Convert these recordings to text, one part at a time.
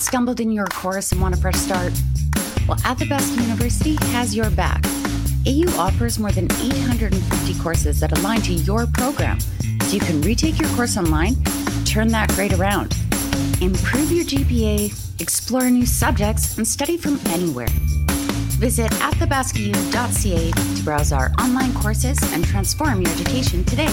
stumbled in your course and want a fresh start? Well, Athabasca University has your back. AU offers more than 850 courses that align to your program, so you can retake your course online, turn that grade around, improve your GPA, explore new subjects, and study from anywhere. Visit athabascau.ca to browse our online courses and transform your education today.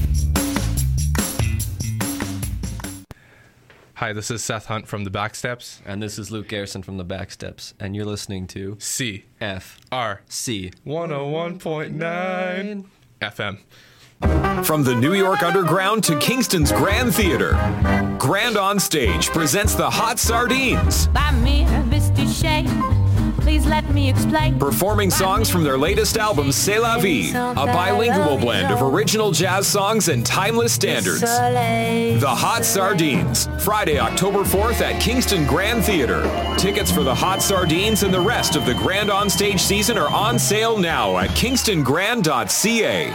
Hi, this is Seth Hunt from the Backsteps. And this is Luke Garrison from the Backsteps. And you're listening to CFRC C 101.9 FM. From the New York Underground to Kingston's Grand Theater, Grand On Stage presents the Hot Sardines. Buy me a Misty Shade. Please let me explain. Performing songs from their latest album, C'est La Vie, a bilingual blend of original jazz songs and timeless standards. The Hot Sardines, Friday, October 4th at Kingston Grand Theater. Tickets for the Hot Sardines and the rest of the Grand On Stage season are on sale now at kingstongrand.ca.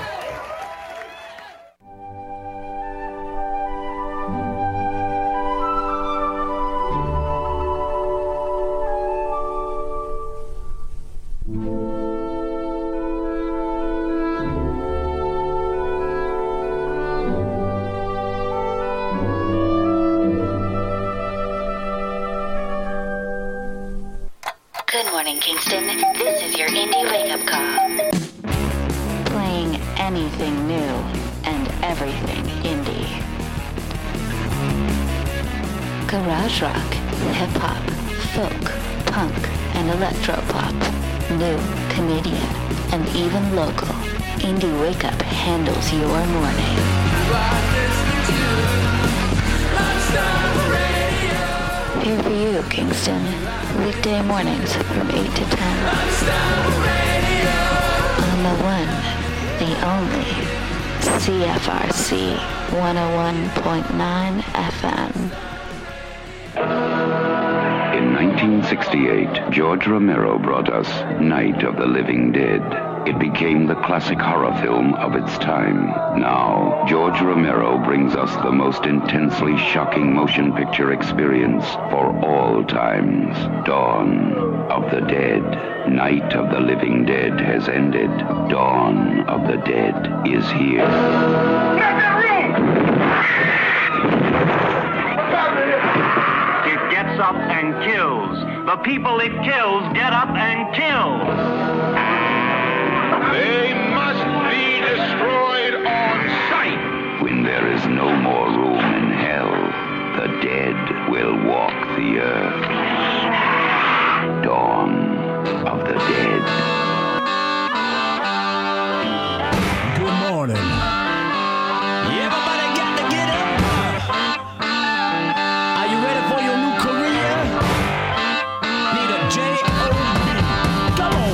Good morning, Kingston. This is your indie wake-up call. Playing anything new and everything indie. Garage rock, hip-hop, folk, punk, and electropop. New, Canadian, and even local. Indie Wake Up handles your morning. Here for you, Kingston. Weekday mornings from 8 to 10. On the one, the only, CFRC 101.9 FM. In 1968, George Romero brought us Night of the Living Dead. It became the classic horror film of its time. Now, George Romero brings us the most intensely shocking motion picture experience for all times. Dawn of the Dead. Night of the Living Dead has ended. Dawn of the Dead is here. Get that room! It gets up and kills. The people it kills get up and kill. They must be destroyed on sight. When there is no more room in hell, the dead will walk the earth. Dawn of the Dead. Good morning. Everybody got to get up. Are you ready for your new career? Need a J-O-B. Come on.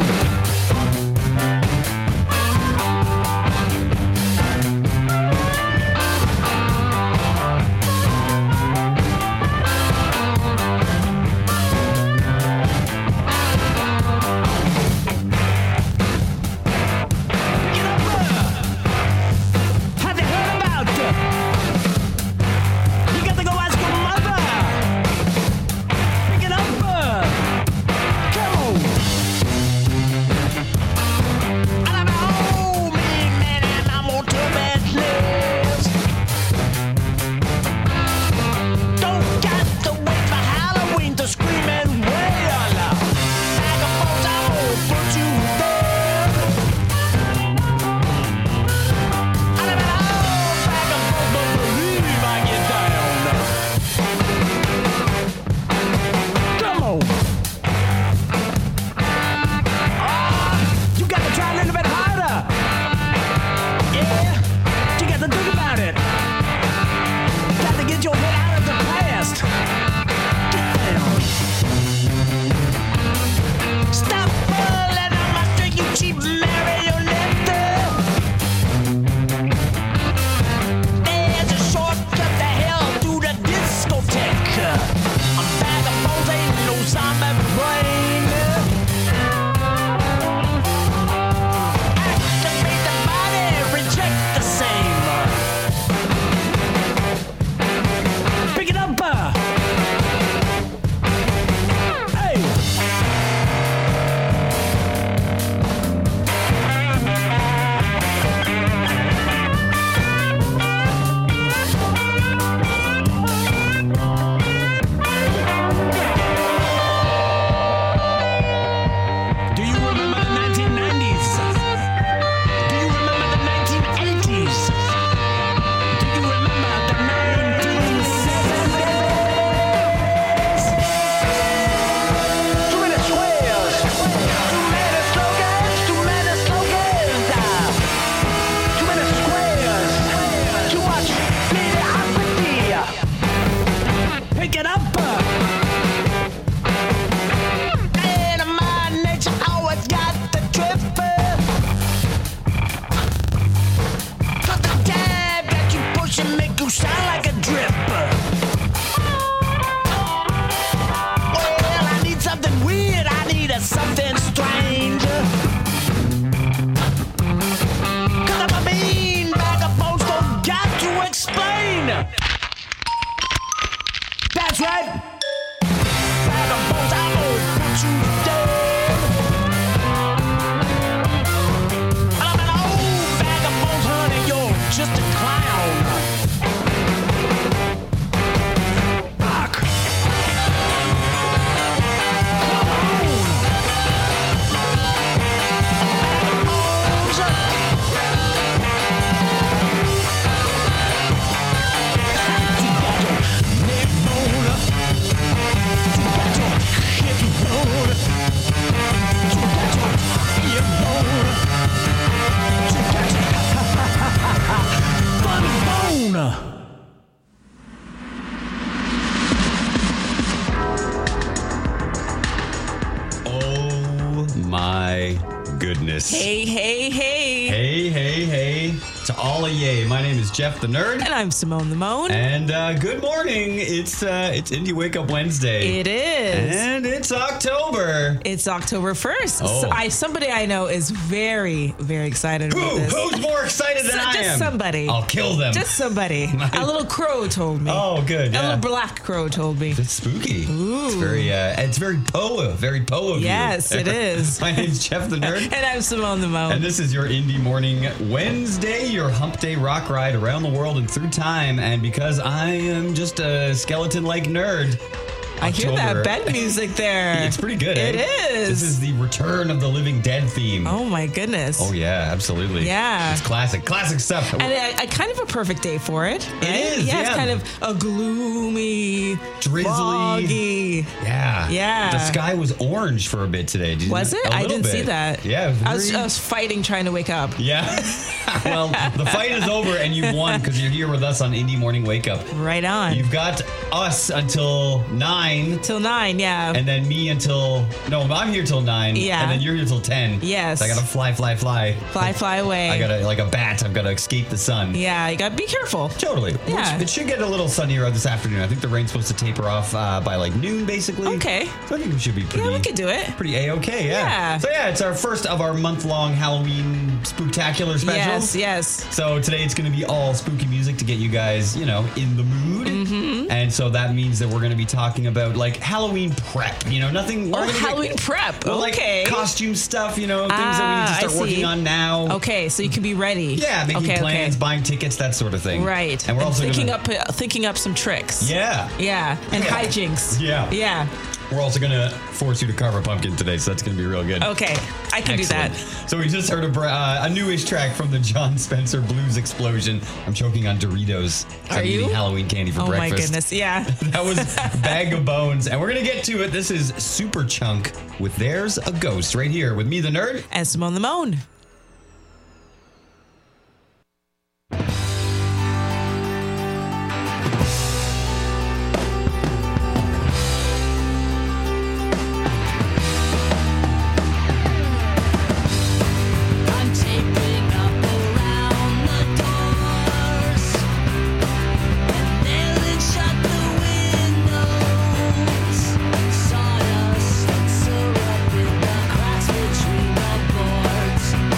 goodness. Hey, hey, hey. Hey, hey, hey. To all of ye. My name is Jeff the Nerd. And I'm Simone the Moan. And good morning. It's Indie Wake Up Wednesday. It is. And it's October. It's October 1st. Oh. Somebody I know is very, very excited about this. Who's more excited than I am? Just somebody. I'll kill them. Just somebody. A little crow told me. Oh, good. Yeah. A little black crow told me. It's spooky. Ooh. It's very poa of you. Yes, it is. My name's Jeff the Nerd. And I'm Simone the Moan. And this is your Indie Morning Wednesday, your hump day rock ride around the world and through time. And because I am just a skeleton-like nerd, I hear that bed music there. It's pretty good, It is. This is the Return of the Living Dead theme. Oh, my goodness. Oh, yeah, absolutely. Yeah. It's classic stuff. And I kind of a perfect day for it. Right? It is, Yeah, yeah. it's kind of a gloomy, Drizzly. foggy. Yeah. Yeah. The sky was orange for a bit today. Was it? I didn't see bit. that. Yeah. It was I was fighting trying to wake up. Yeah. Well, the fight is over and you won because you're here with us on Indie Morning Wake Up. Right on. You've got us until 9. Till 9, yeah. And then me until... No, I'm here till 9. Yeah. And then you're here till 10. Yes. So I gotta fly. Fly away. I gotta, like a bat, I've gotta escape the sun. Yeah, you gotta be careful. Totally. Yeah. It should get a little sunnier this afternoon. I think the rain's supposed to taper off by like noon, basically. Okay. So I think we should be pretty... Yeah, we could do it. Pretty A-okay, yeah. Yeah. So yeah, it's our first of our month-long Halloween spooktacular specials. Yes. So today it's going to be all spooky music to get you guys, in the mood. Mm-hmm. And so that means that we're going to be talking about like Halloween prep, nothing. Halloween prep. Well, okay. Like costume stuff, things that we need to start working on now. Okay, so you can be ready. Yeah, making plans, buying tickets, that sort of thing. Right. And we're also thinking up some tricks. Yeah. Yeah. And hijinks. Yeah. Yeah. We're also going to force you to carve a pumpkin today, so that's going to be real good. Okay, I can do that. So we just heard a newish track from the John Spencer Blues Explosion. I'm choking on Doritos. I'm eating Halloween candy for breakfast. Oh my goodness, yeah. That was Bag of Bones. And we're going to get to it. This is Super Chunk with There's a Ghost right here with me, the Nerd. And Simone the Moan. Sawdust that's erupted the cracks between the boards.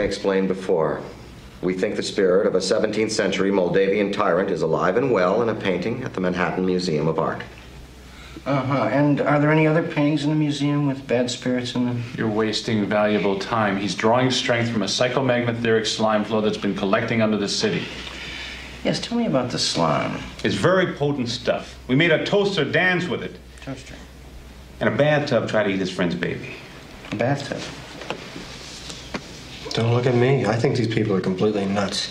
I explained before. We think the spirit of a 17th century Moldavian tyrant is alive and well in a painting at the Manhattan Museum of Art. Uh-huh. And are there any other paintings in the museum with bad spirits in them? You're wasting valuable time. He's drawing strength from a psychomagmatheric slime flow that's been collecting under the city. Yes, tell me about the slime. It's very potent stuff. We made a toaster dance with it. Toaster? And a bathtub try to eat his friend's baby. A bathtub? Don't look at me. I think these people are completely nuts.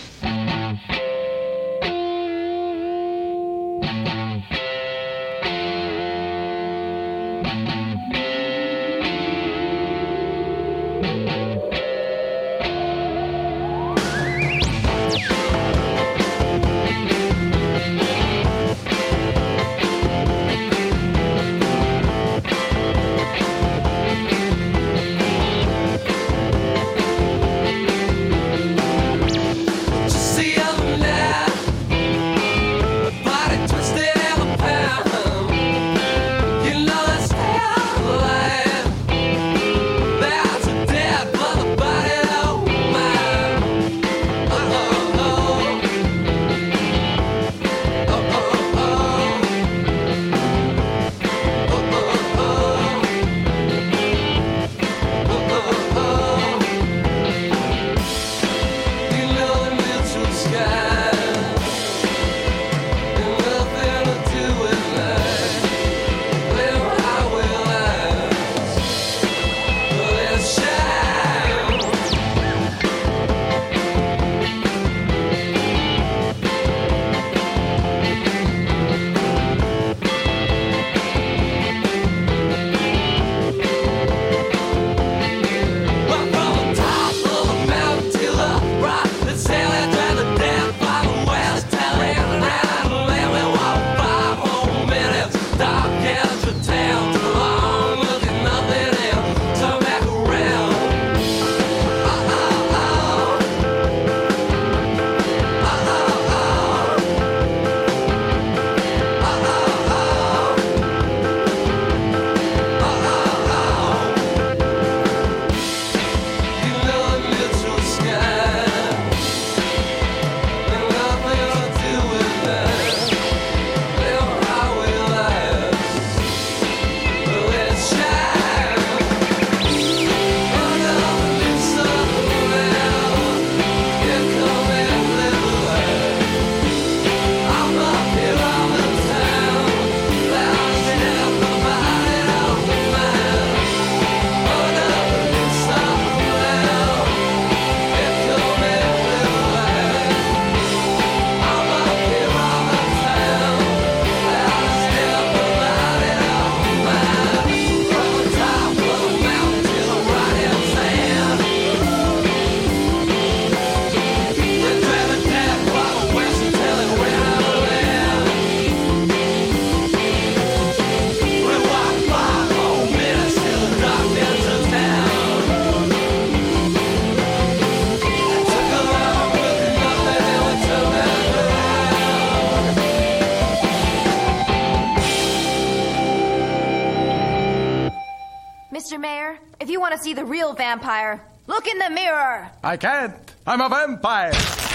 See the real vampire. Look in the mirror. I can't. I'm a vampire.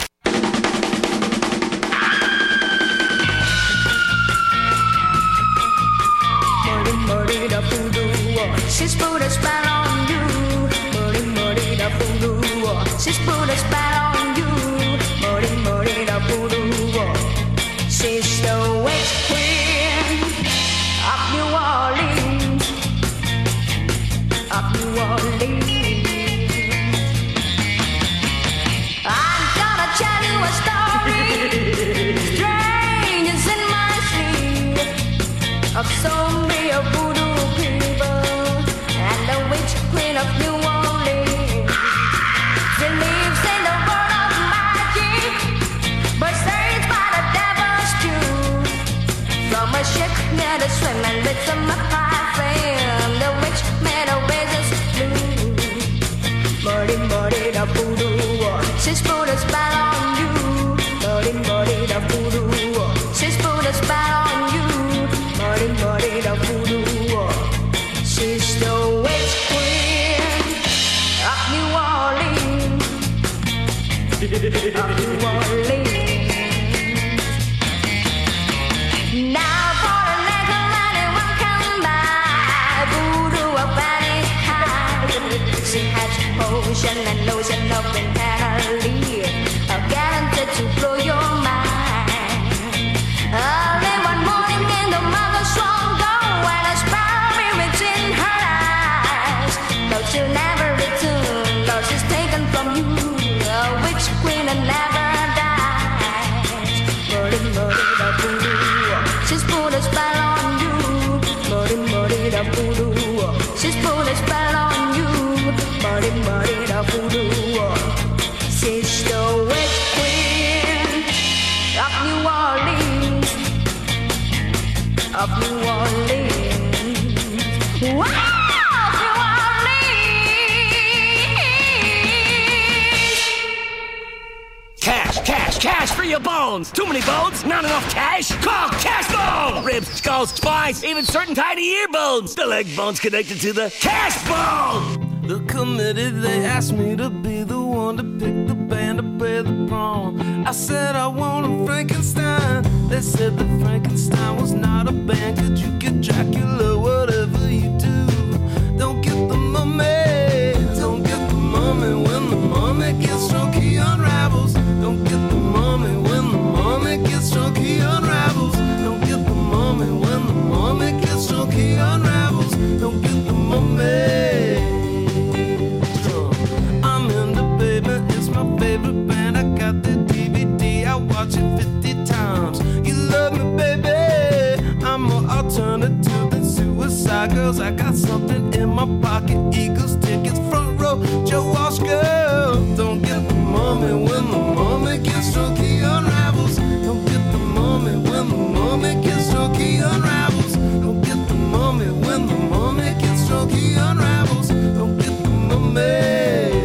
She's put a spell on you. She's put a spell on you. She's the witch queen of New Orleans. I'm gonna New Orleans. Now for a nickel anyone can buy voodoo or Fanny high. She has potion and lotion up in Tennessee, guaranteed to blow your mind. Early one morning in the mother's strong door, when a spirit in her eyes, though she'll never return, though she's taken from you, a witch queen and never dies. Murdy, da voodoo, she's put a spell on you. Murdy, da voodoo, she's put a spell on you. Murdy, da voodoo, she's the witch queen of New Orleans, of New Orleans. Wow! Cash for your bones. Too many bones, not enough cash. Call Cash Bone. Ribs, skulls, spines, even certain tiny ear bones. The leg bone's connected to the Cash Bone. The committee, they asked me to be the one to pick the band to play the prom. I said I want a Frankenstein. They said that Frankenstein was not a band. Could you get Dracula, whatever you do? Don't get the mummy. Don't get the mummy. When the mummy gets drunk, he unravels. Don't get the mummy. When the mummy gets drunk, he unravels. Don't get the mummy. When the mummy gets drunk, he unravels. Don't get the mummy. I'm in the basement, it's my favorite band. I got the DVD, I watch it 50 times. You love me, baby. I'm more alternative than Suicide Girls. I got something in my pocket, Eagles tickets, front row, Joe Walsh girl. Don't get the mummy. When the mummy gets drunk, he unravels. Don't get the mummy. When the mummy gets drunk, he unravels. Don't get the mummy. When the mummy gets drunk, he unravels. Don't get the mummy.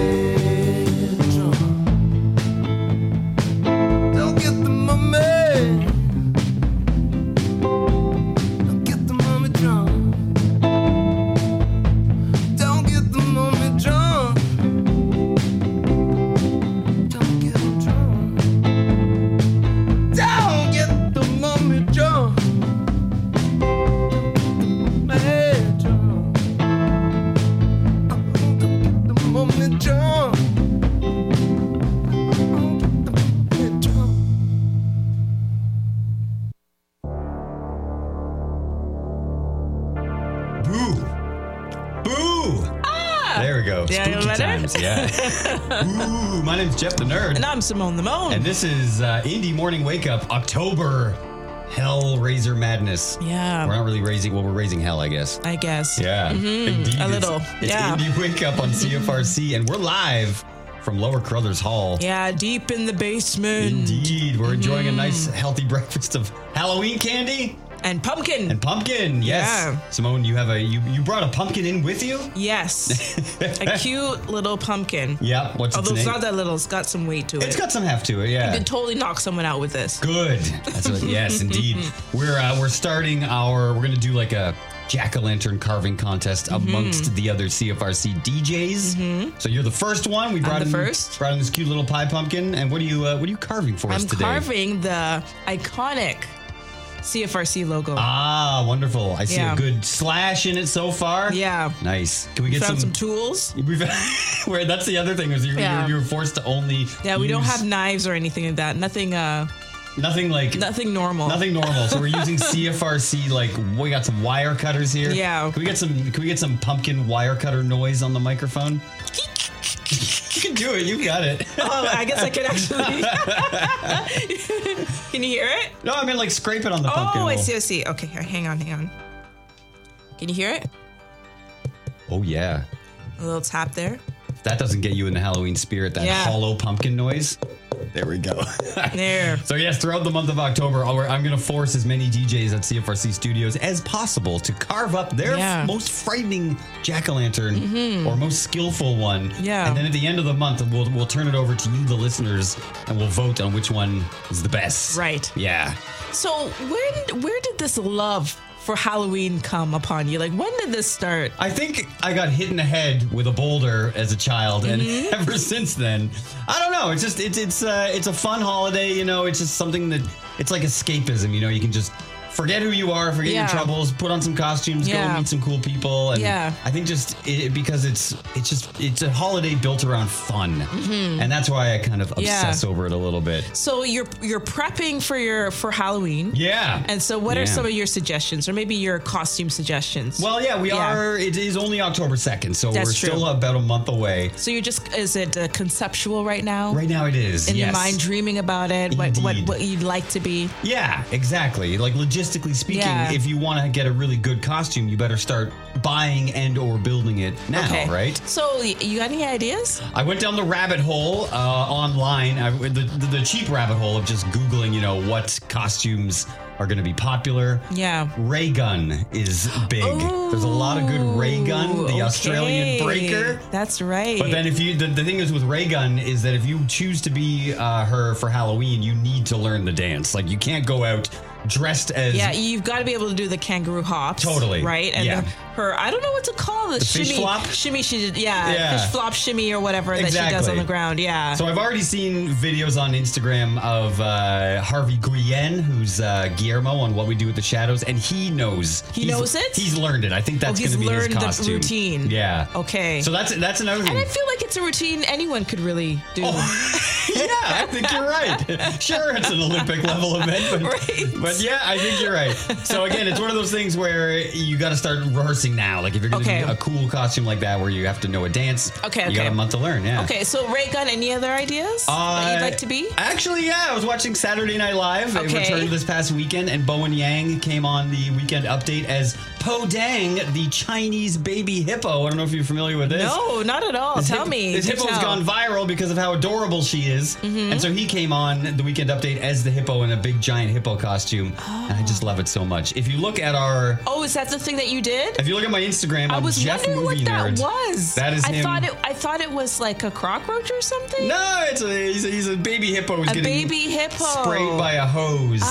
Ooh, my name's Jeff the Nerd. And I'm Simone the Moan. And this is Indie Morning Wake Up, October Hellraiser Madness. Yeah. We're not really raising, well, we're raising hell, I guess. Yeah. Indeed. A little. It's Indie Wake Up on CFRC, and we're live from Lower Crothers Hall. Yeah, deep in the basement. Indeed. We're enjoying a nice, healthy breakfast of Halloween candy. And pumpkin. Yes. Yeah. Simone, you have you brought a pumpkin in with you? Yes. A cute little pumpkin. Yeah. What's its Although name? it's not that little, it's got some weight to it. It's got some heft to it, yeah. You could totally knock someone out with this. Good. That's what, yes, indeed. We're starting we're going to do like a jack-o'-lantern carving contest amongst the other CFRC DJs. So you're the first one. We brought in this cute little pie pumpkin. And what are you carving for us today? I'm carving the iconic CFRC logo. Ah, wonderful. I see a good slash in it so far. Yeah. Nice. Can we get some tools? Where that's the other thing is you were forced to only we don't have knives or anything like that. Nothing normal. Nothing normal. So we're using CFRC, we got some wire cutters here. Yeah. Can we get some pumpkin wire cutter noise on the microphone? You can do it. You got it. Oh, I guess I could actually. Can you hear it? No, I mean scrape it on the pumpkin. Oh, I see. Okay, hang on. Can you hear it? Oh, yeah. A little tap there. If that doesn't get you in the Halloween spirit, that hollow pumpkin noise. There we go. There. So yes, throughout the month of October, I'm going to force as many DJs at CFRC Studios as possible to carve up their most frightening jack-o'-lantern or most skillful one. Yeah. And then at the end of the month, we'll turn it over to you, the listeners, and we'll vote on which one is the best. Right. Yeah. So where did this love for Halloween come upon you? Like, when did this start? I think I got hit in the head with a boulder as a child, and ever since then, I don't know. It's just it's a fun holiday, you know. It's just something that it's like escapism, you know. You can just forget who you are, forget your troubles, put on some costumes, go meet some cool people, and I think because it's a holiday built around fun, and that's why I kind of obsess over it a little bit. So you're prepping for Halloween, and so what are some of your suggestions, or maybe your costume suggestions? Well, we are. It is only October 2nd, so we're still about a month away. So is it conceptual right now? Right now it is. In your mind, dreaming about it, what you'd like to be. Yeah, exactly. Like logistically speaking, if you want to get a really good costume, you better start buying and or building it now, right? So you got any ideas? I went down the rabbit hole online, the cheap rabbit hole of just Googling, you know, what costumes are going to be popular. Ray gun is big. There's a lot of good Ray gun, the Australian breaker. That's right. But then if you, the thing is with Ray gun is that if you choose to be her for Halloween, you need to learn the dance. Like you can't go out dressed as... Yeah, you've got to be able to do the kangaroo hops. Totally. Right? And her, I don't know what to call the shimmy. Fish flop? Shimmy, fish flop shimmy or whatever that she does on the ground. Yeah. So I've already seen videos on Instagram of Harvey Guillen, who's Guillermo on What We Do with the Shadows, and he knows. He knows it? He's learned it. I think that's going to be his costume. He's learned the routine. Yeah. Okay. So that's another thing. And I feel like it's a routine anyone could really do. Yeah, I think you're right. Sure, it's an Olympic level event, but yeah, I think you're right. So again, it's one of those things where you got to start rehearsing now. Like if you're going to do a cool costume like that where you have to know a dance, you got a month to learn. Yeah. Okay, so Ray gun, any other ideas that you'd like to be? Actually, I was watching Saturday Night Live. It returned this past weekend, and Bowen Yang came on the weekend update as Po Dang, the Chinese baby hippo. I don't know if you're familiar with this. No, not at all. Tell me. This hippo's gone viral because of how adorable she is. And so he came on the weekend update as the hippo in a big giant hippo costume. And I just love it so much. If you look at our... Oh, is that the thing that you did? If you look at my Instagram, I was Jeff wondering Movie what that Nerd. was. That is him. I thought it was like a cockroach or something. No, he's a baby hippo who's getting baby hippo sprayed by a hose.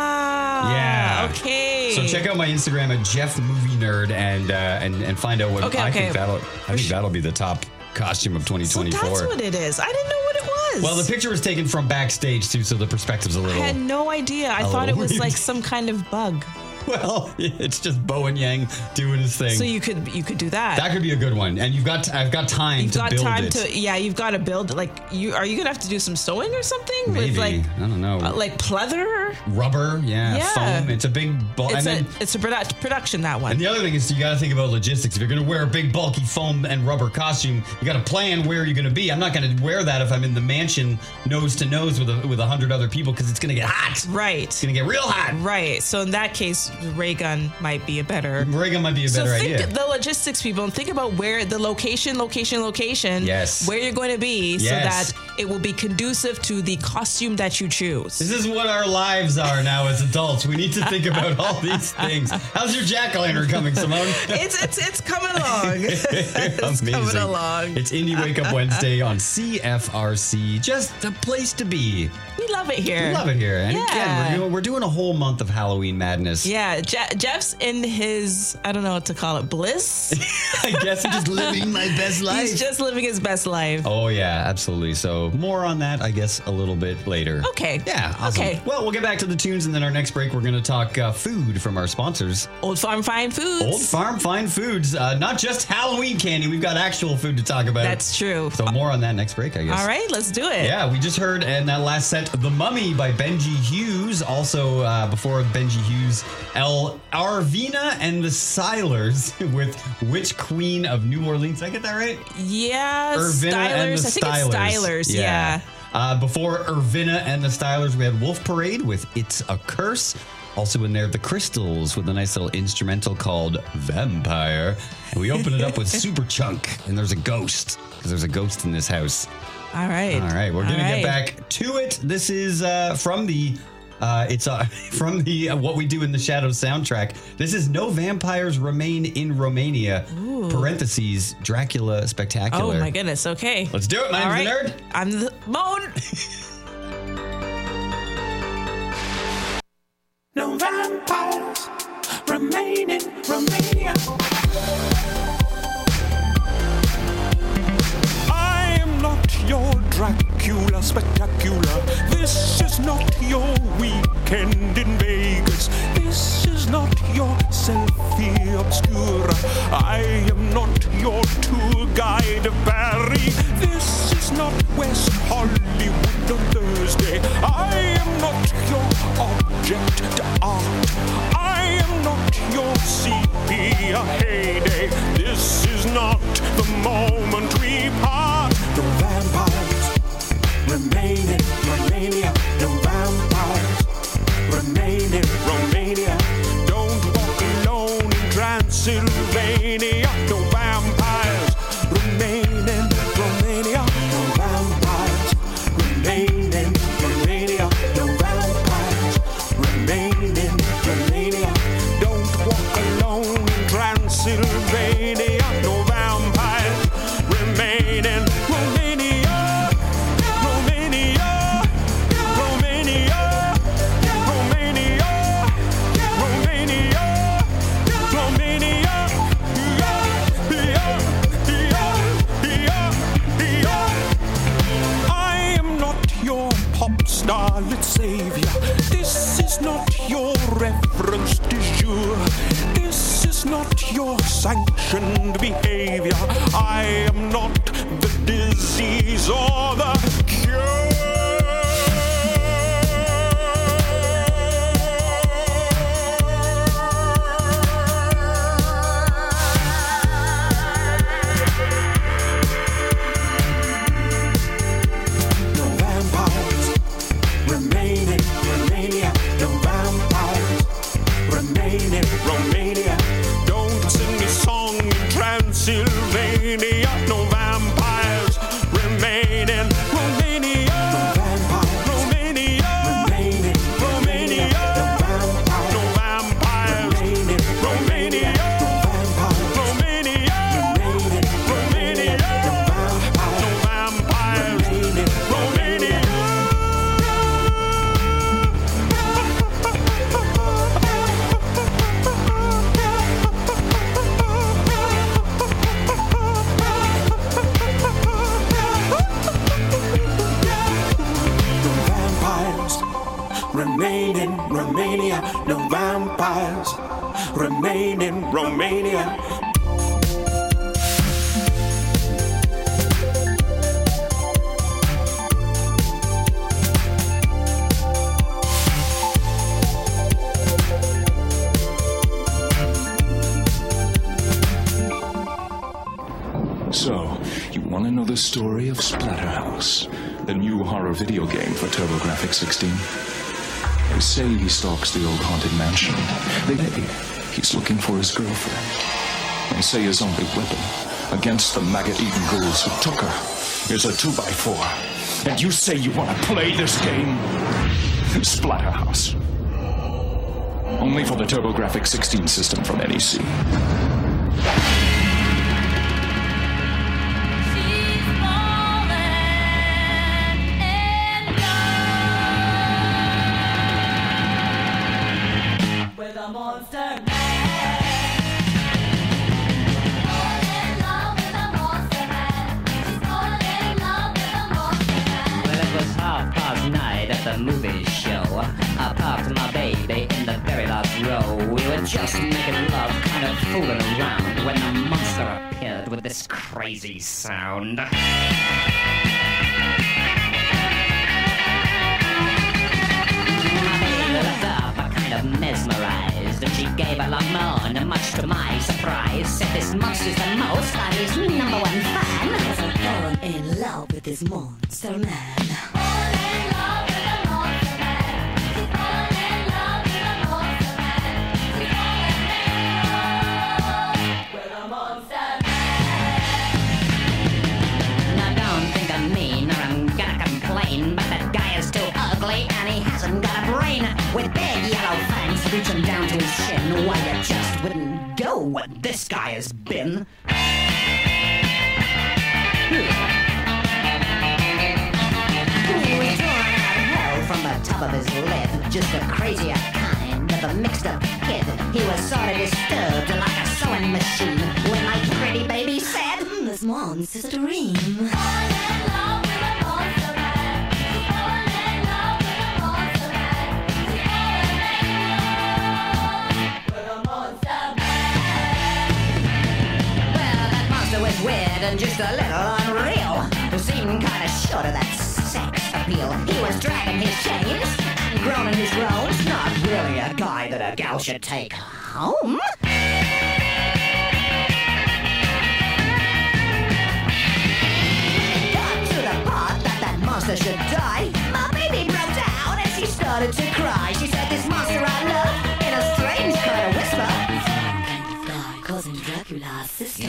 Yeah. Okay. So check out my Instagram at Jeff Movie Nerd and find out what I think that'll be the top costume of 2024. So that's what it is. I didn't know what it was. Well, the picture was taken from backstage too, so the perspective's a little... I had no idea. I thought it was weird. like some kind of bug. Well, it's just Bowen Yang doing his thing. So you could do that. That could be a good one. And I've got time to build it. You've got to build it. Like are you gonna have to do some sewing or something? Maybe. With like, I don't know. Like pleather? Rubber, foam. It's a big it's a production, that one. And the other thing is you got to think about logistics. If you're going to wear a big bulky foam and rubber costume, you got to plan where you're going to be. I'm not going to wear that if I'm in the mansion nose to nose with 100 other people because it's going to get hot. Right. It's going to get real hot. Right. So in that case, ray gun might be a better idea. So think the logistics, people, and think about where the location. Yes. Where you're going to be so that it will be conducive to the costume that you choose. This is what our lives are now as adults. We need to think about all these things. How's your jack-o'-lantern coming, Simone? It's coming along. It's coming along. It's Indie Wake Up Wednesday on CFRC. Just a place to be. We love it here. And again, we're doing a whole month of Halloween madness. Yeah, Jeff's in his, I don't know what to call it, bliss? I guess I'm just living my best life. He's just living his best life. Oh, yeah, absolutely. So more on that, I guess, a little bit later. Okay. Yeah, awesome. Okay. Well, we'll get back to the tunes, and then our next break, we're going to talk food from our sponsors. Old Farm Fine Foods. Old Farm Fine Foods. Not just Halloween candy. We've got actual food to talk about. That's true. So more on that next break, I guess. All right, let's do it. Yeah, we just heard in that last set, The Mummy by Benji Hughes. Also, before Benji Hughes, El Arvina and the Silers with Witch Queen of New Orleans. Did I get that right? Yeah, Irvina Stylers. And the I think it's Stylers, yeah. Before Irvina and the Stylers, we had Wolf Parade with It's a Curse. Also in there, The Crystals with a nice little instrumental called Vampire. And we open it up with Super Chunk, and there's a ghost, because there's a ghost in this house. All right. We're going to get back to it. This is from the What We Do in the Shadows soundtrack. This is No Vampires Remain in Romania, parentheses, Dracula Spectacular. Oh my goodness, okay. Let's do it. My name's the Nerd. I'm the Moan. No vampires remain in Romania. I am not your Dracula spectacular. This is not your weekend in Vegas. This is not your selfie obscura. I am not your tour guide Barry. This is not West Hollywood on Thursday. I am not your object to art. I am not your sepia heyday. This is not the moment we part. No vampires remain in Romania. No vampires remain in Romania. Don't walk alone in Transylvania. No vampires remain in Romania. No vampires remain in Romania. No vampires remain in Romania. Don't walk alone in Transylvania. No vampires remain in Romania. Romania. Romania. Romania. Romania. Romania. I am not your pop starlet savior. This is not your reference du jour. This is not your sanctioned behavior. I am not the disease or the cure. No vampires remain in Romania. No vampires remain in Romania. Don't sing a song in Transylvania. No vampires remain in Romania. No vampires Romania remain in Romania. No vampires remain in Romania. No vampires Romania remain in Romania. No vampires remain in Romania. No vampires remain in Romania. No vampires remain in Romania. So, you want to know the story of Splatterhouse, the new horror video game for TurboGrafx 16? They say he stalks the old haunted mansion. They say he's looking for his girlfriend. They say his only weapon against the maggot-eaten ghouls who took her is a 2x4. And you say you want to play this game? Splatterhouse. Only for the TurboGrafx 16 system from NEC. With a monster Well, it was 9:30 at the movie show. I parked my baby in the very last row. We were just making love, kind of fooling around, when the monster appeared with this crazy sound. Kind of mesmerized, and she gave a lot more, and much to my surprise, said this monster's the most, I'm his number one fan. Cause I'm falling in love with this monster man. Now don't think I'm mean or I'm gonna complain, but that guy is too ugly and he hasn't got a brain. With big yellow fangs reaching down to his shin, why you just wouldn't go what this guy has been. He was drawing out hell from the top of his lip, just a crazier kind. mind of a mixed-up kid. He was sort of disturbed like a sewing machine when my pretty baby said, "This one's just a dream." Was weird and just a little unreal. Seemed kinda short of that sex appeal. He was dragging his chains and groaning his groans. Not really a guy that a gal should take home. Got to the part that monster should die. My baby broke down and she started to cry. She said, "This monster I love," in a strange kind of whisper. Guy causing Dracula's sister.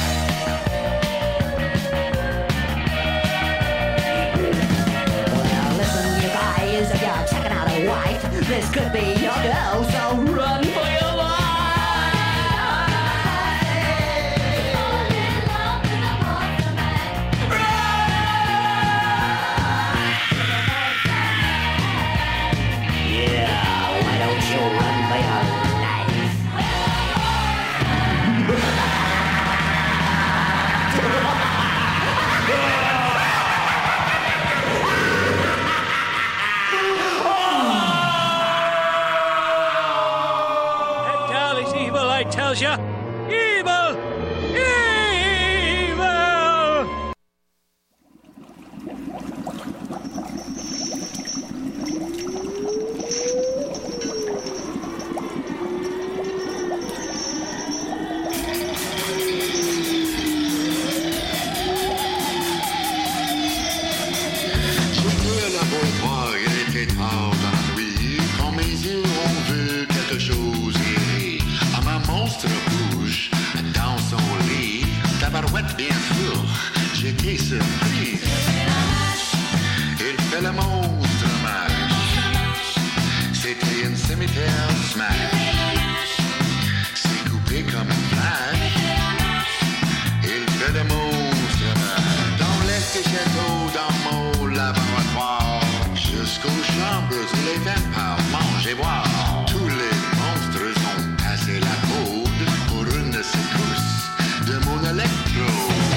If you're checking out a wife, this could be your girl, so run for your life. Yeah, why don't you run for your I tells ya, evil! Evil! Je peux la bonne croire, il était tard dans la nuit, quand mes yeux ont vu quelque chose errer. Un monstre bouge dans son lit, tabarouette bien sûr, j'étais surpris. Il fait le monstre marche, c'était un cimetière smash. C'est coupé comme une flash, il fait le monstre marche. Dans l'estichetto, dans mon laboratoire, jusqu'aux chambres où les vampires mangent et boivent. Tous les monstres ont passé la code pour une de ces courses de mon électro.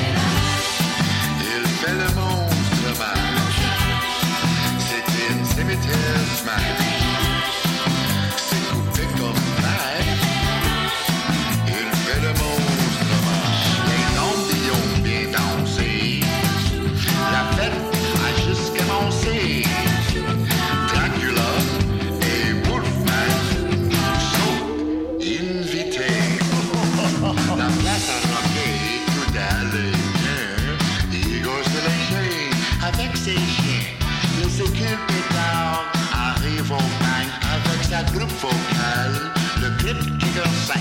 Il fait le monstre marche, c'était un cimetière smash. C'est coupé comme une flash, il fait le monstre marche. Les zombies ont bien dansé, la fête a juste commencé. Dracula et Wolfman sont invités. La place a rocké, tout allait bien. Igor se léger avec ses chiens. Le sécuritaire arrive au bain avec sa groupe vocale, le Crypt Kicker 5.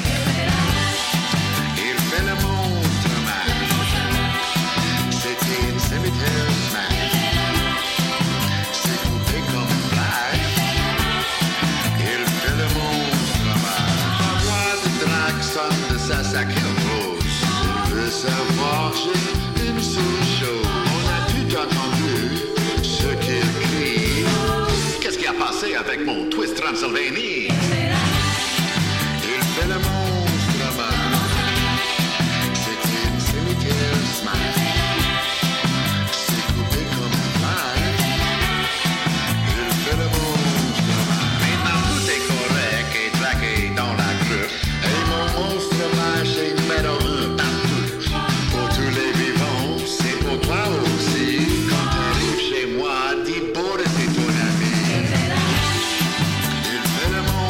Il fait le monstre marche, c'était une cimetière smash. C'est coupé comme une flash, il fait le monstre marche. La voix de Drac sonne de sa sacrée rose. Il veut savoir juste une seule chose. On a tout entendu ce qu'il crie. Qu'est-ce qui a passé avec mon Twist Transylvanie? Il fait le monstre marche, c'était une cimetière smash. C'est coupé comme une flash, il fait le monstre marche. Maintenant tout est correct et traqué dans la groupe. Et mon monstre marche est numéro 1 partout. Pour tous les vivants, c'est pour toi aussi. Quand t'arrives chez moi, dis pour c'est ton ami. Il fait le monstre.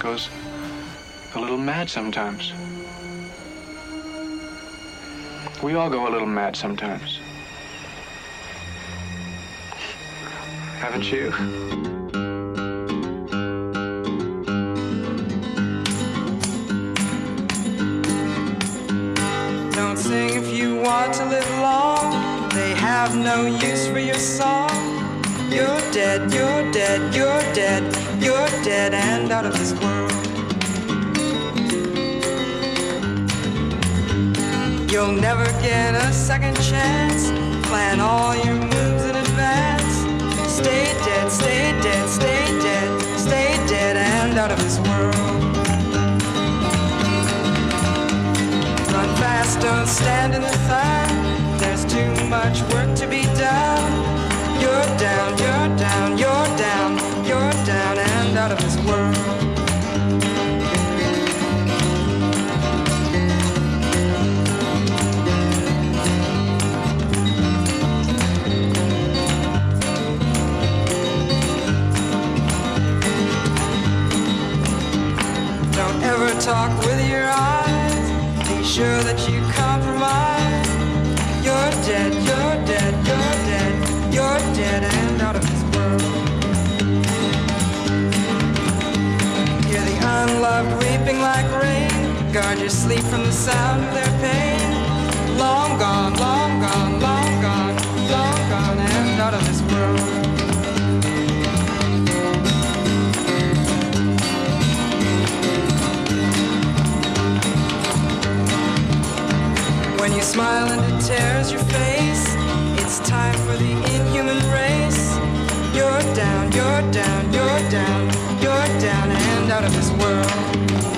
goes a little mad sometimes. We all go a little mad sometimes. Haven't you? Don't sing if you want to live long. They have no use for your song. You're dead, you're dead, you're dead, you're dead and out of this world. You'll never get a second chance. Plan all your moves in advance. Stay dead, stay dead, stay dead, stay dead and out of this world. Run fast, don't stand in the sun. There's too much work to be done. You're down, you're down, you're down, you're down and out of this world. Don't ever talk with your eyes. Be sure that you compromise. You're dead, you're dead, you're dead. You're dead and out of this world. Hear the unloved weeping like rain. Guard your sleep from the sound of their pain. Long gone, long gone, long gone, long gone and out of this world. When you smile and it tears your face, it's time for the inhuman race. You're down, you're down, you're down, you're down and out of this world.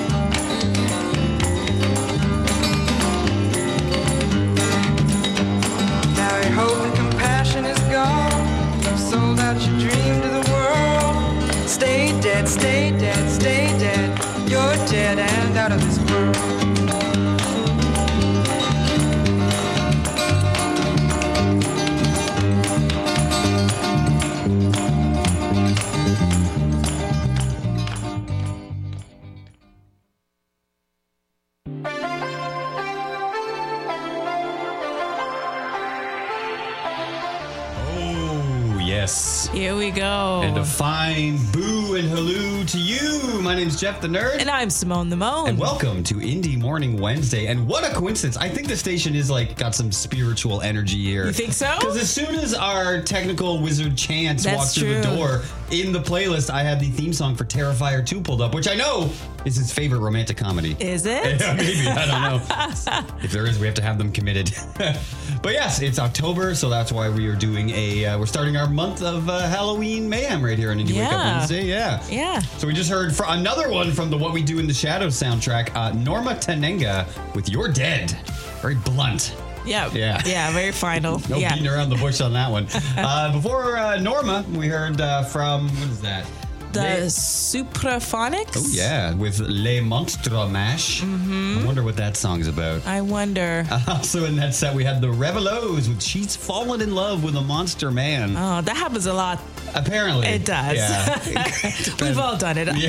Now your hope and compassion is gone. You've sold out your dream to the world. Stay dead, stay dead, stay dead. You're dead and out of this world. Here we go. And a fine boo and hello to you. My name's Jeff the Nerd. And I'm Simone the Moan. And welcome to Indie Morning Wednesday. And what a coincidence. I think the station is got some spiritual energy here. You think so? Because as soon as our technical wizard Chance walked through the door, in the playlist, I had the theme song for Terrifier 2 pulled up, which I know is his favorite romantic comedy. Is it? Yeah, maybe. I don't know. If there is, we have to have them committed. But yes, it's October, so that's why we are doing we're starting our month of Halloween mayhem right here on Indie Wake Up Wednesday. Yeah. So we just heard another one from the What We Do in the Shadows soundtrack, Norma Tanenga with You're Dead. Very blunt. Yeah, very final. No beating around the bush on that one. Before Norma, we heard from, what is that? The Supraphonics? Oh, yeah, with Les Monstres Mash. Mm-hmm. I wonder what that song's about. I wonder. Also in that set, we had the Revelos with She's Fallen in Love with a Monster Man. Oh, that happens a lot. Apparently. It does. Yeah. We've all done it.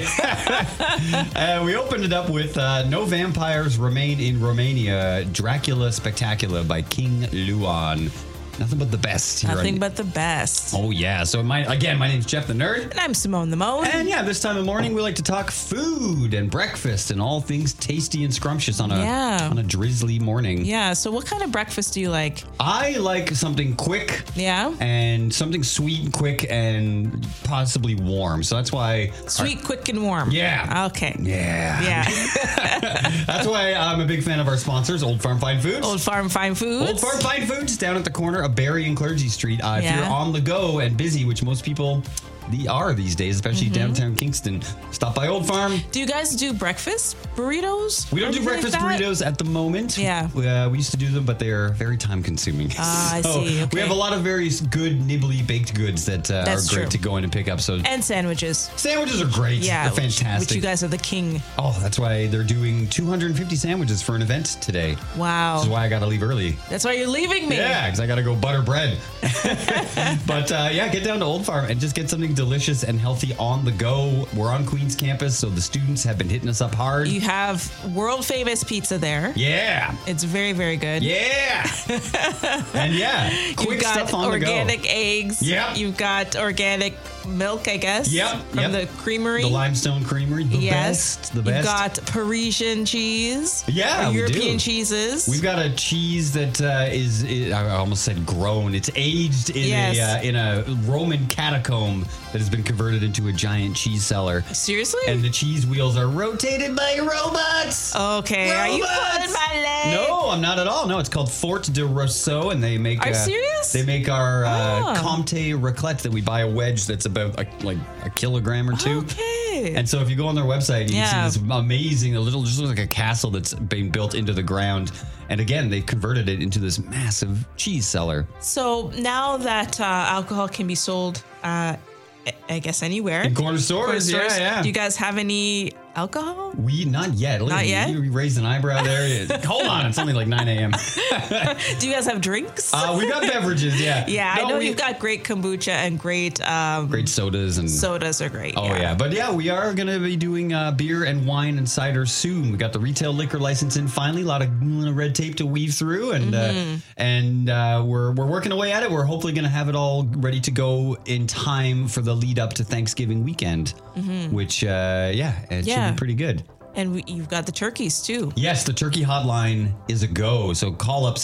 Yeah. We opened it up with No Vampires Remain in Romania, Dracula Spectacular by King Luan. Nothing but the best. Nothing but the best. Oh, yeah. So, my name's Jeff the Nerd. And I'm Simone the Moan. And yeah, this time of morning, we like to talk food and breakfast and all things tasty and scrumptious on a drizzly morning. Yeah. So, what kind of breakfast do you like? I like something quick. Yeah. And something sweet and quick and possibly warm. So, that's why. Sweet, quick, and warm. Yeah. Okay. Yeah. That's why I'm a big fan of our sponsors, Old Farm Fine Foods. Old Farm Fine Foods. Old Farm Fine Foods down at the corner of Barry and Clergy Street. If you're on the go and busy, which most people are these days, especially downtown Kingston, stop by Old Farm. Do you guys do breakfast burritos? We don't do breakfast burritos at the moment. Yeah. We used to do them, but they're very time consuming. I see. Okay. We have a lot of very good nibbly baked goods that are great to go in and pick up. And sandwiches. Sandwiches are great. Yeah. They're fantastic. Which you guys are the king. Oh, that's why they're doing 250 sandwiches for an event today. Wow. This is why I got to leave early. That's why you're leaving me. Yeah, because I got to go butter bread. But get down to Old Farm and just get something delicious and healthy on the go. We're on Queens campus, so the students have been hitting us up hard. You have world famous pizza there. Yeah. It's very, very good. Yeah. And yeah, quick stuff on the go. Organic eggs. Yep. You've got organic milk, I guess. Yep. From the creamery. The Limestone Creamery. The best. The best. You've got Parisian cheese. Yeah, European cheeses. We've got a cheese that is I almost said grown. It's aged in a Roman catacomb that has been converted into a giant cheese cellar. Seriously? And the cheese wheels are rotated by robots. Okay. Are you pulling my leg? No, I'm not at all. No, it's called Fort de Rousseau, and they make. Are you serious? They make our Comté raclette that we buy a wedge that's about a kilogram or two. Okay. And so if you go on their website, you can see this amazing, just looks like a castle that's being built into the ground. And again, they converted it into this massive cheese cellar. So now that alcohol can be sold, I guess anywhere. In corner stores, yeah. Do you guys have any alcohol? Not yet. Not yet? You raised an eyebrow there. Hold on, it's only like 9 a.m. Do you guys have drinks? We got beverages, yeah. Yeah, I know you've got great kombucha and great sodas. And sodas are great. Oh, yeah. But yeah, we are going to be doing beer and wine and cider soon. We got the retail liquor license in finally. A lot of red tape to weave through. And we're working away at it. We're hopefully going to have it all ready to go in time for the lead up to Thanksgiving weekend, which, should be pretty good. And you've got the turkeys too. Yes, the turkey hotline is a go. So call up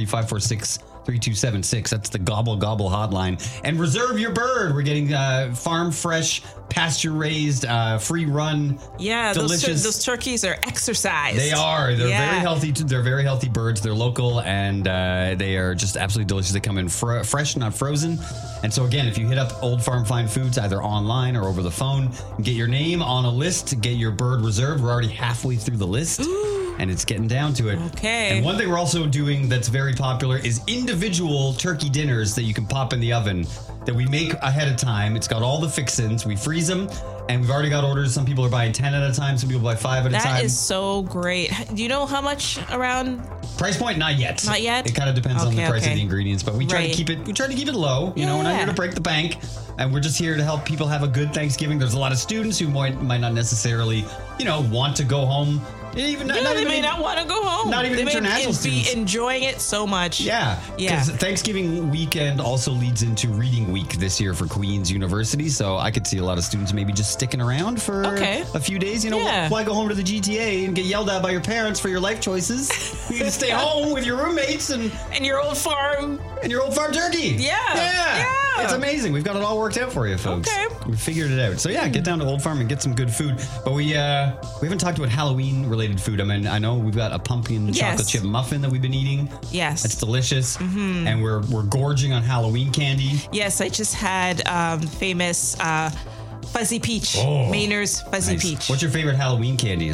613-546-3276. That's the Gobble Gobble hotline. And reserve your bird. We're getting farm fresh, pasture raised, free run. Yeah, delicious. Those turkeys are exercised. They are. They're very healthy. They're very healthy birds. They're local and they are just absolutely delicious. They come in fresh, not frozen. And so again, if you hit up Old Farm Fine Foods either online or over the phone, get your name on a list, get your bird reserved. We're already halfway through the list. And it's getting down to it. Okay. And one thing we're also doing that's very popular is individual turkey dinners that you can pop in the oven that we make ahead of time. It's got all the fixins. We freeze them, and we've already got orders. Some people are buying 10 at a time. Some people buy 5 at a time. That is so great. Do you know how much around? Price point? Not yet. Not yet? It kind of depends on the price of the ingredients, but we try to keep it. We try to keep it low. You know, we're not here to break the bank, and we're just here to help people have a good Thanksgiving. There's a lot of students who might not necessarily, want to go home. They may not want to go home. Not even international students. Be enjoying it so much. Yeah. Because Thanksgiving weekend also leads into reading week this year for Queen's University. So I could see a lot of students maybe just sticking around for a few days. Why go home to the GTA and get yelled at by your parents for your life choices? You can stay home with your roommates and your old farm. And your old farm turkey. Yeah. It's amazing. We've got it all worked out for you, folks. Okay. We figured it out. So get down to Old Farm and get some good food. But we haven't talked about Halloween related food. I mean, I know we've got a pumpkin chocolate chip muffin that we've been eating. Yes. It's delicious. And we're gorging on Halloween candy. Yes, I just had famous Fuzzy Peach. Maynard's Fuzzy Peach. What's your favorite Halloween candy?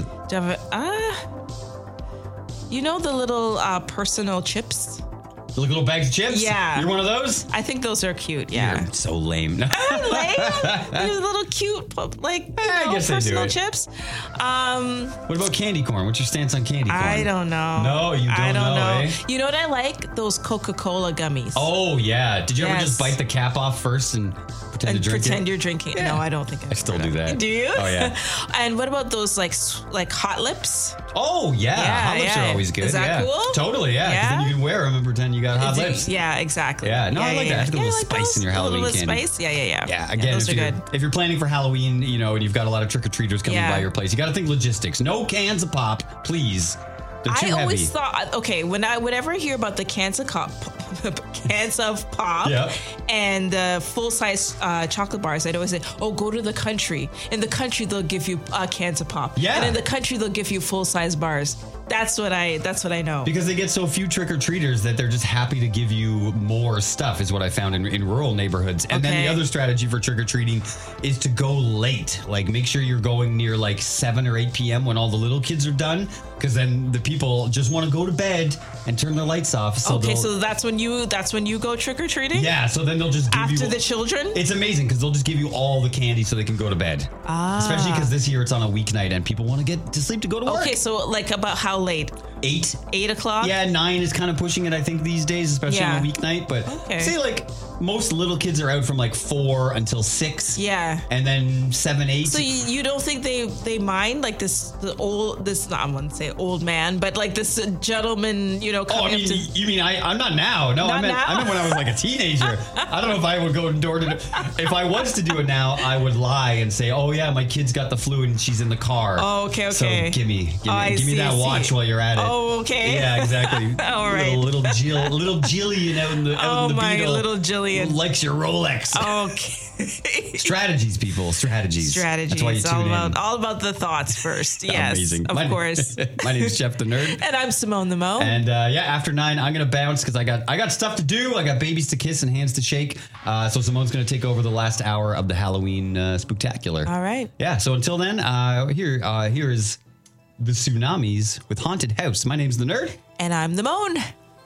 You know the little personal chips? The little bags of chips? Yeah. You're one of those? I think those are cute, yeah. You're so lame. Lame? These little cute, I guess personal chips. What about candy corn? What's your stance on candy corn? I don't know. No, you don't know. Eh? You know what I like? Those Coca-Cola gummies. Oh, yeah. Did you ever just bite the cap off first and pretend to drink pretend it? you're drinking it? No, I don't think I still do that. Do you? Oh, yeah. And what about those like Hot Lips? Oh, yeah. Hot Lips are always good. Is that cool? Totally, yeah. Because then you can wear them and pretend you got hot lips. Yeah, exactly. Yeah, no, I like that. I have a little spice in your Halloween candy. A little spice? Yeah. Yeah, again, those are good. If you're planning for Halloween, and you've got a lot of trick-or-treaters coming by your place, you got to think logistics. No cans of pop, please. They're too heavy. I always thought, whenever I hear about the cans of pop and full-size chocolate bars, I'd always say, go to the country. In the country, they'll give you cans of pop. Yeah. And in the country, they'll give you full-size bars. That's what I know. Because they get so few trick-or-treaters that they're just happy to give you more stuff, is what I found in rural neighborhoods. And then the other strategy for trick-or-treating is to go late. Like, make sure you're going near 7 or 8 p.m. when all the little kids are done, because then the people just want to go to bed and turn their lights off. So that's when you go trick-or-treating? Yeah, so then they'll just give After the children? It's amazing, because they'll just give you all the candy so they can go to bed. Especially because this year it's on a weeknight and people want to get to sleep to go to work. Okay, so about how late? 8. 8 o'clock? Yeah, 9 is kind of pushing it, I think, these days, especially on a weeknight. But say most little kids are out from like 4 until 6. Yeah. And then 7, 8. So you don't think they mind like I wouldn't say old man, but like this gentleman, coming up to... You mean I'm not now? No, I meant when I was like a teenager. I don't know if I would go door to door. If I was to do it now, I would lie and say, "Oh yeah, my kid's got the flu and she's in the car." Oh, okay. So give me that watch while you're at it. Oh, okay. Yeah, exactly. All right. Little Jillian out in the Beetle. Little Jillian likes your Rolex. Okay. Strategies, people. Strategies. That's why you tune in. All about the thoughts first. Yes, amazing. Of course. My name is Jeff the Nerd, and I'm Simone the Mo. And after 9, I'm gonna bounce because I got stuff to do. I got babies to kiss and hands to shake. So Simone's gonna take over the last hour of the Halloween spooktacular. All right. Yeah. So until then, here is the Tsunamis with Haunted House. My name's the Nerd, and I'm the Moan.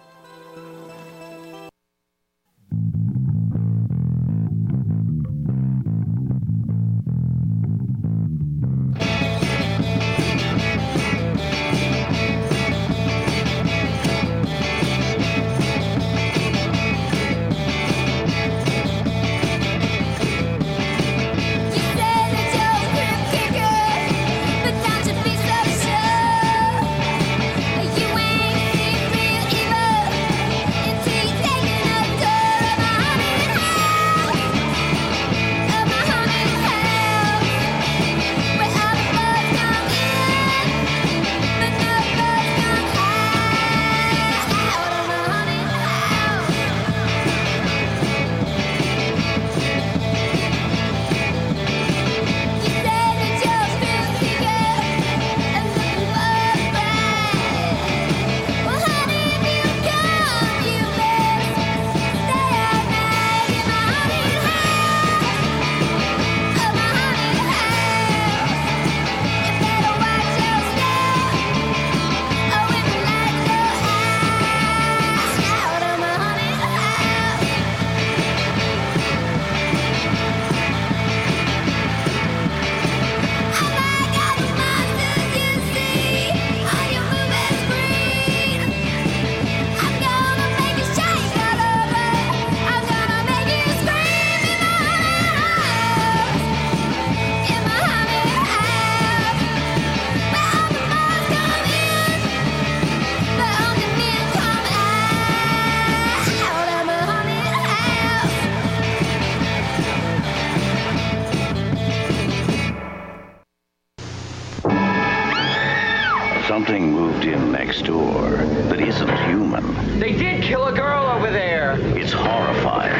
Something moved in next door that isn't human. They did kill a girl over there. It's horrifying.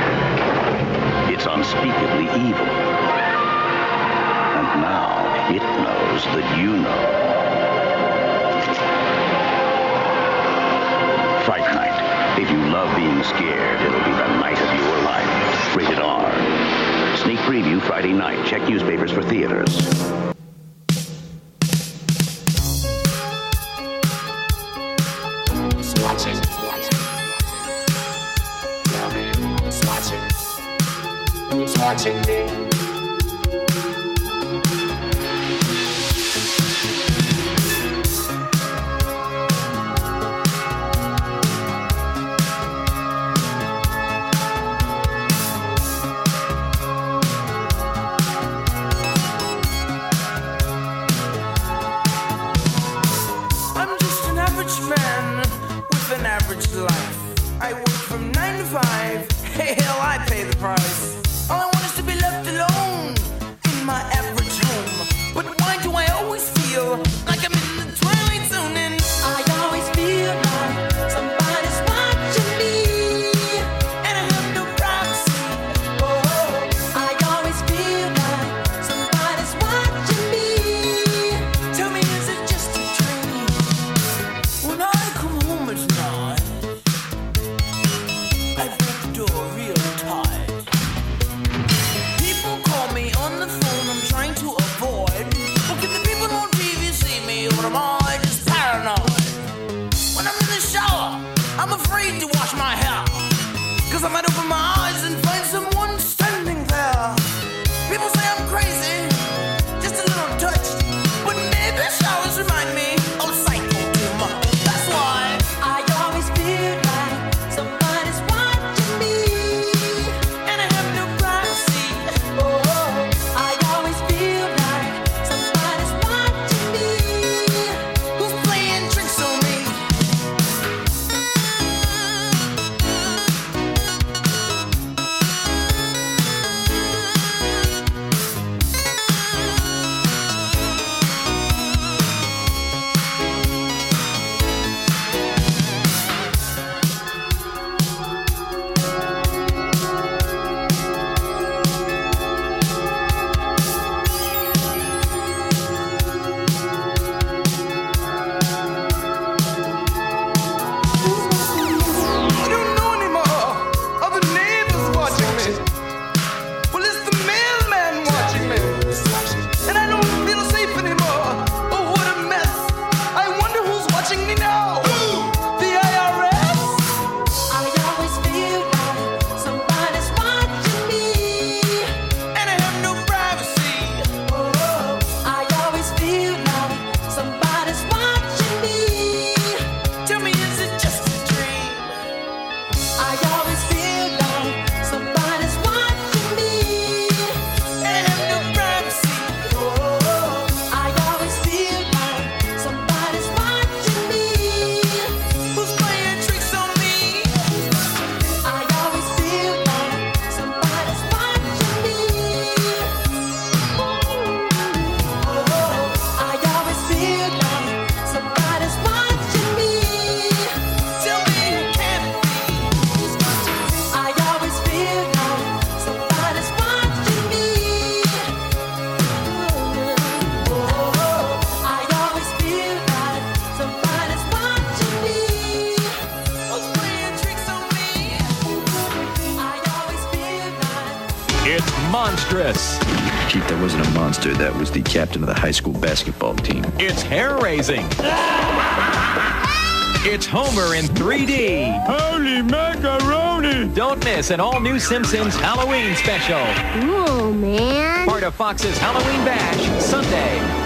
It's unspeakably evil. And now it knows that you know. Fright Night. If you love being scared, it'll be the night of your life. Rated R. Sneak preview Friday night. Check newspapers for theaters. Watching me. I'm just an average man with an average life. I work from 9 to 5. Hey, hell, I pay the price. All I want is to be left alone. monstrous. Chief, that wasn't a monster. That was the captain of the high school basketball team. It's hair-raising. It's Homer in 3D. Holy macaroni! Don't miss an all-new Simpsons Halloween special. Cool, man. Part of Fox's Halloween Bash, Sunday.